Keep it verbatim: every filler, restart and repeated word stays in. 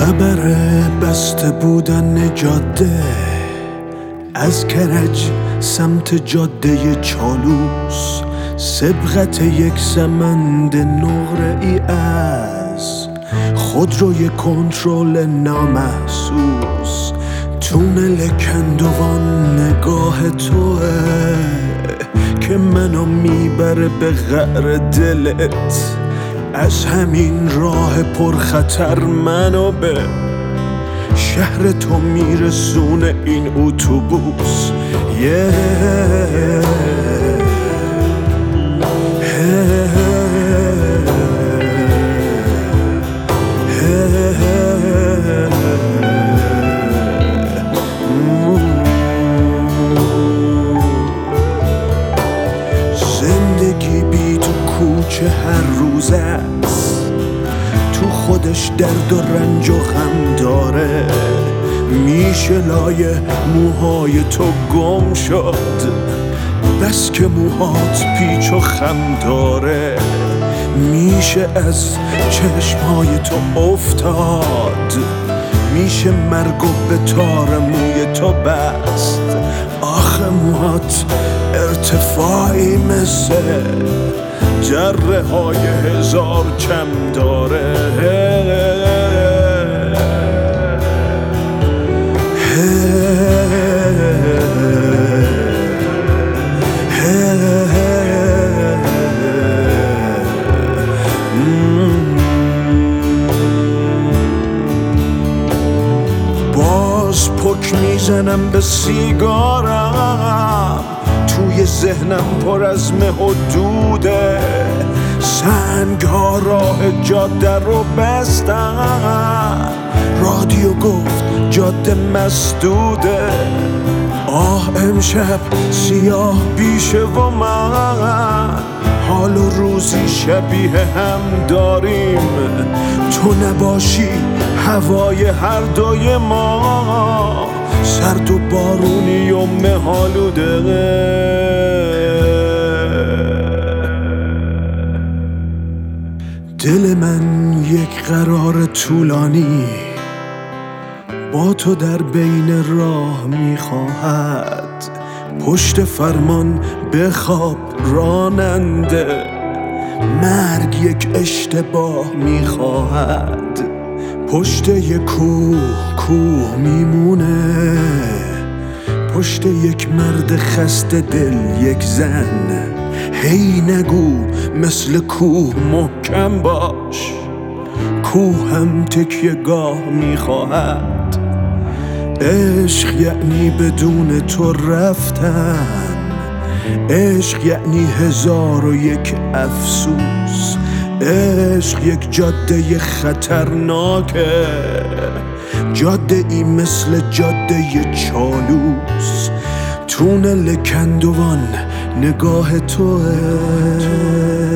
خبر بسته بودن جاده از کرج سمت جاده چالوس، سبقت یک سمند نقره ای از خودروی کنترل نامحسوس. تونل کندوان نگاه توه که منو میبره به قعر دلت. از همین راه پرخطر منو به شهر تو میرسونه این اتوبوس. yeah. زندگی بی تو کوچه هر روز است، تو خودش درد و رنج و غم داره. میشه لای موهای تو گم شد بس که موهات پیچ و خم داره. میشه از چشمهای تو افتاد، میشه مرگ و به تار موی تو بست. آخه موهات ارتفاعی مثل جره های هزار چم داره. باز پک میزنم به سیگارم، توی ذهنم پر از مه و دوده. سنگ ها راه جاده رو بستن، رادیو گفت جاده مسدوده. آه امشب سیاه بیشه و من حال و روزی شبیه هم داریم. تو نباشی هوای هر دوی ما سرد و بارونی و مه‌آلوده. دل من یک قرار طولانی با تو در بین راه میخواهد. پشت فرمان بخواب راننده، مرگ یک اشتباه میخواهد. پشت یک کوه کوه میمونه، پشت یک مرد خسته دل یک زن. هی نگو مثل کوه محکم باش، کوه هم تکیه گاه میخواهد. عشق یعنی بدون تو رفتن، عشق یعنی هزار و یک افسوس. عشق یک جاده خطرناکه، جاده ای مثل جاده چالوس. تونل کندوان نگاه توه.